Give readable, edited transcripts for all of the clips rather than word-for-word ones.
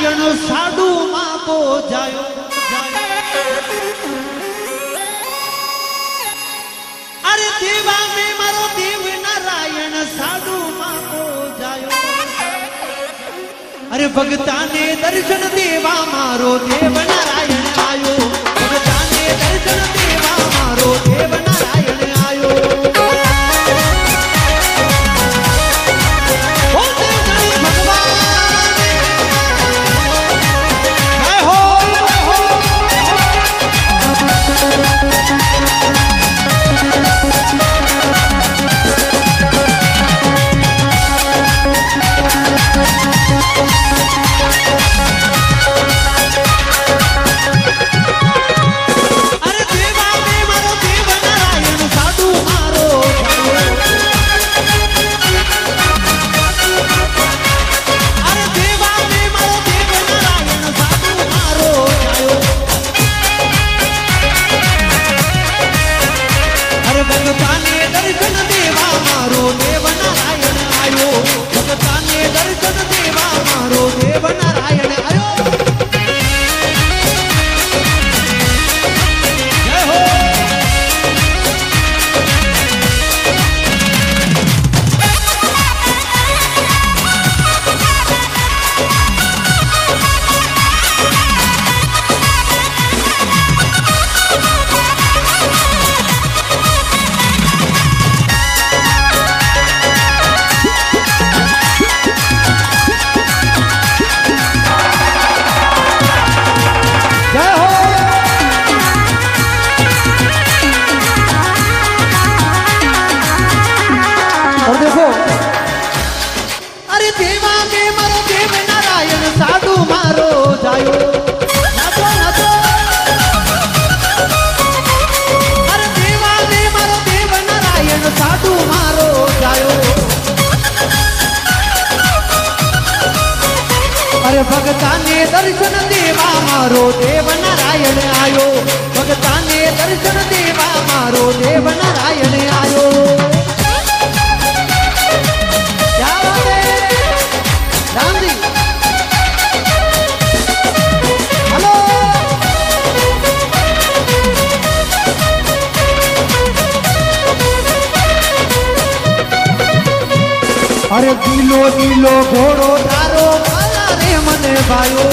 नारायण साडू मापो जायो अरे देवा में मारो देव नारायण साडू मापो जायो अरे भगता ने दर्शन देवा मारो देव नारायण आयो भगता ने दर्शन देवा मारो देव नारायण आयो भगता ने दर्शन देवा मारो देव नारायण आयो भगता ने दर्शन देवा मारो देव नारायण आयो क्या बात है राम जी हेलो अरे दिलो दिलो घोड़ो तारो मने भायो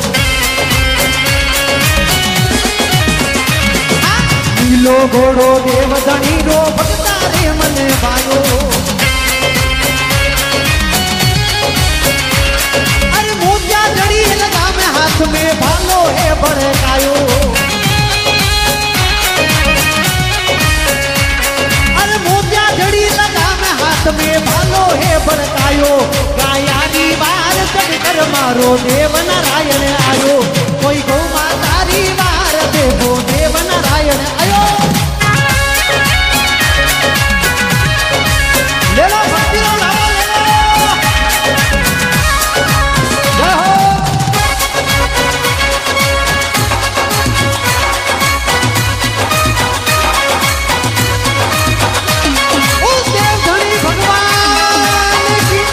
नीलो घोड़ो देव धनी रो भगता रे मने भायो अरे मोतिया जड़ी लगा में हाथ में भालो है भड़कायो अरे मोतिया जड़ी लगा में हाथ में भालो है भड़कायो गायानी बार कर मारो देव नारायण आयो कोई गौ मातारी वार देवो देव नारायण आयो ले लो भक्ति लो लाओ ले लो जय हो उस देव धनी भगवान की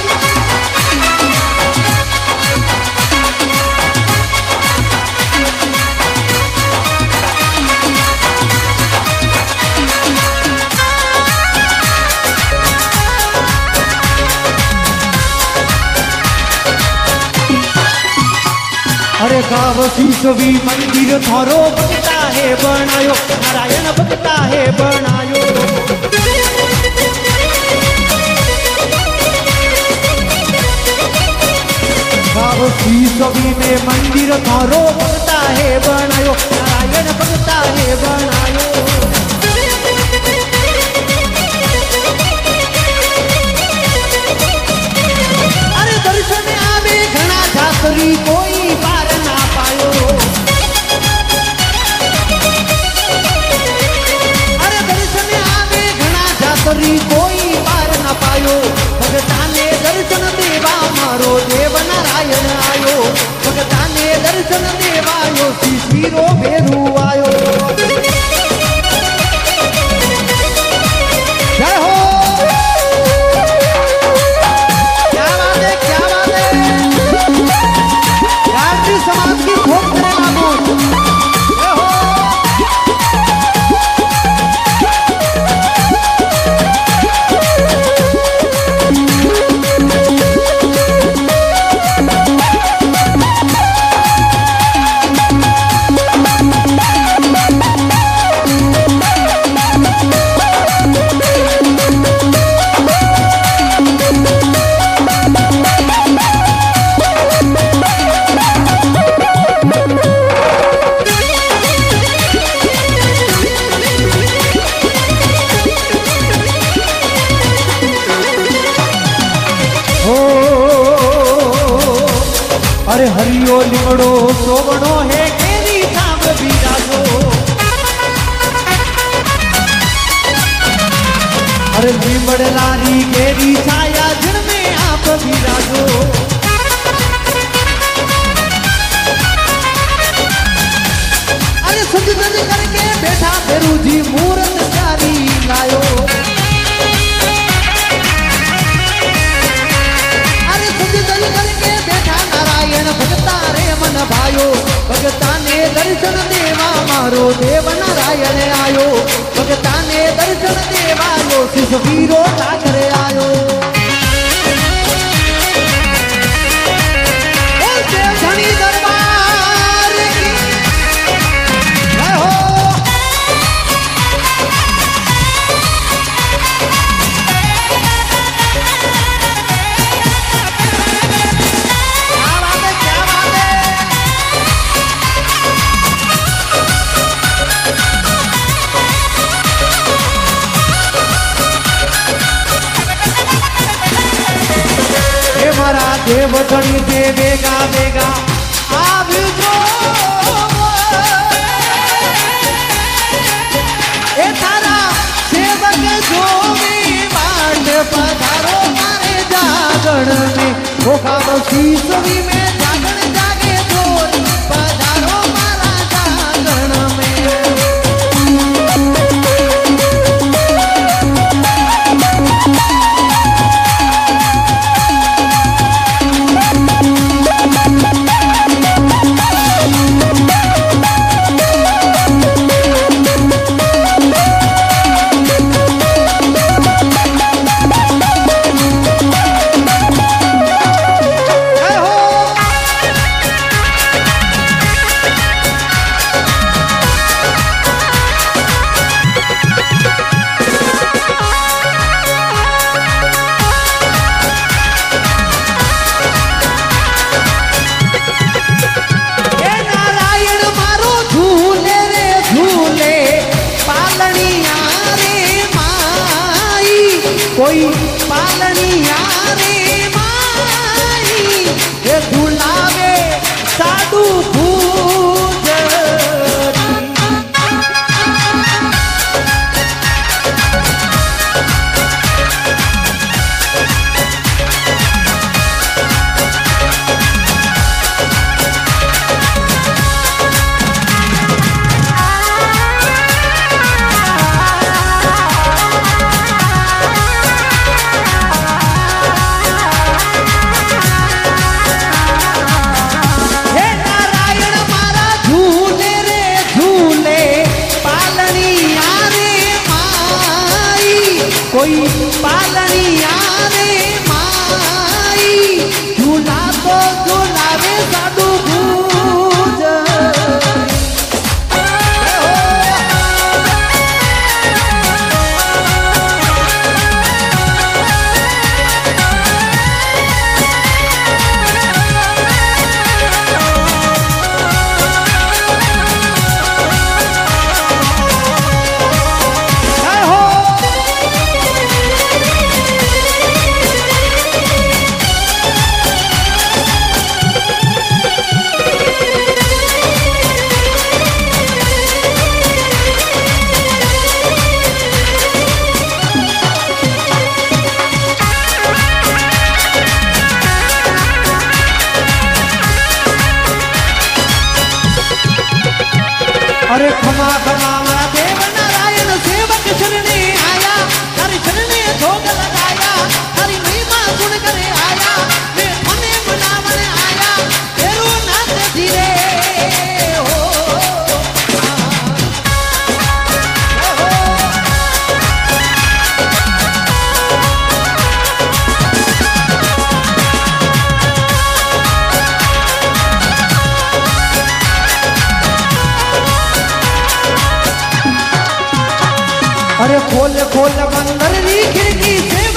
अरे गाव शीशवी मंदिर थारो भगता है बनायो नारायण भगता है बनायो गाव शीशवी में मंदिर थारो भगता है बनायो नारायण भगता है बनायो अरे दर्शन आवे घना जातरी कोई कोई पार न पायो भगता ने दर्शन देवा मारो देव नारायण आयो भगता ने दर्शन देवा यो शिशिरो भेरू आयो जय हो क्या बात है क्या बात है अरे हरियो लिमड़ो सोवणो है केरी साम बिराजो अरे लिमड़ लारी केरी छाया जड़ में आप बिराजो अरे सज सज करके बैठा फेरू जी मूरत प्यारी लायो अरे सज सज करके बैठा नारायण भगता रे मन भायो भगता ने दर्शन देवा मारो देव नारायण आयो भगता ने दर्शन देवायो शिव वीरो सागर आयो धनी दरबार की जय हो क्या बात है हे मारा देव धनी दे बेगा बेगा आवजो ए तारा सेवक जोवी बाट पधारो मारे जागण में भोखा शीशवी में जागण जागे जोर पधारो मारा जागण में कोई पालनिया रे माई ये झुलावे साधु भूज कोई पालनिया रे माई झूला तो झूलावे साधु भूज अरे खमा खमा मारा देव नारायण सेवक शरणे आया तारी शरणे भोग लगाया तारी महिमा गुण करे आया मैं मने मनावन आया तेरो नाथ धीरे हो अरे खोल खोल बंदर री खिड़की से